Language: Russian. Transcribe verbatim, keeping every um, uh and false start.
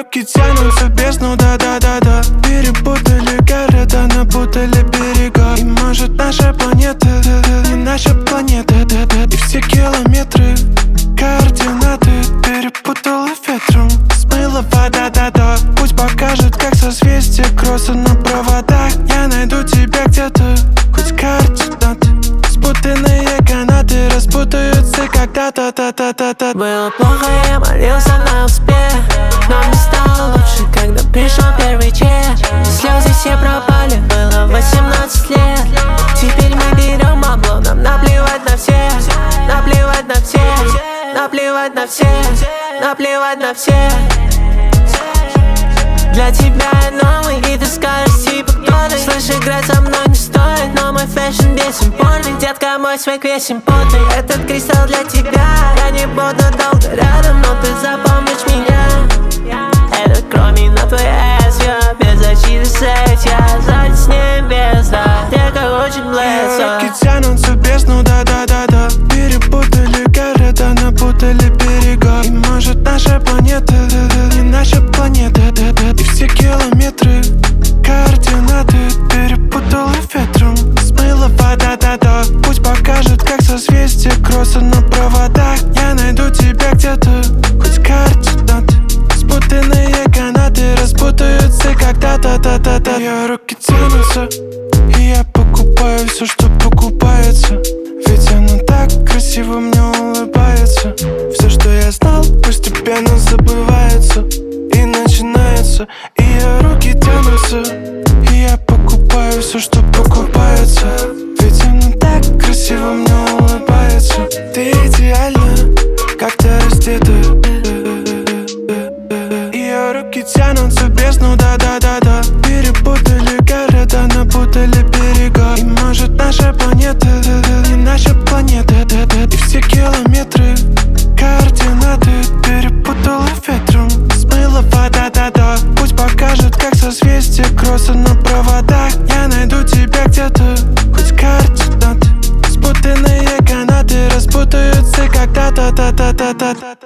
руки тянутся в бездну, да-да-да-да. Перепутали города, напутали берега. И может наша планета не наша планета, да-да. И все километры координаты перепутала ветром, смыла вода, да-да. Пусть покажет, как созвездие кросса на проводах. Я найду тебя где-то, хоть координаты. Спутанные канаты распутаются когда-то, та-та-та-та. Было плохо, я молился на успех, но мне стало лучше, когда пришел первый чек. Слезы все пропали, было восемнадцать лет. Теперь мы берем бабло, нам наплевать на всех. Наплевать на всех, наплевать на всех, наплевать на всех. Для тебя я новый, и ты скажешь типа кто ты. Слышь, играть со мной не стоит, но мой фэшн весен порный. Детка, мой свек весен потный. Этот кристалл для тебя. Я не буду долго рядом, но ты запомнишь меня. Это кроме на твой эс, я без защиты секс. Я сзади с небес, да. Детка очень близко. Руки тянутся в бездну, да-да-да-да. Перепутали города, напутали берега. И может наша планета не наша планета, да-да. И все километры координаты перепутала ветром, смыла вода, да-да. Пусть покажет, как созвездие кросса на проводах. Я найду тебя где-то, хоть координаты. Спутанные канаты распутаются когда-то, та-та-та. Ее руки тянутся, и я покупаю все, что покупается. Ведь она так красиво мне улыбается. Все, что я знал, постепенно забывается и начинается. Ее руки тянутся, и я покупаю все, что покупается. Ведь она так красиво мне улыбается. Ты идеальна, как-то раздета. Ее руки тянутся в бездну, да-да-да-да. Перепутали города, напутали берега. И может наша планета не наша планета, да-да. И все километры координаты перепутала ветром, смыла вода, да-да. Пусть покажет, как созвездие кросса на проводах. Я найду тебя где-то, хоть координаты. Спутанные канаты распутаются когда-то, та-та-та-та.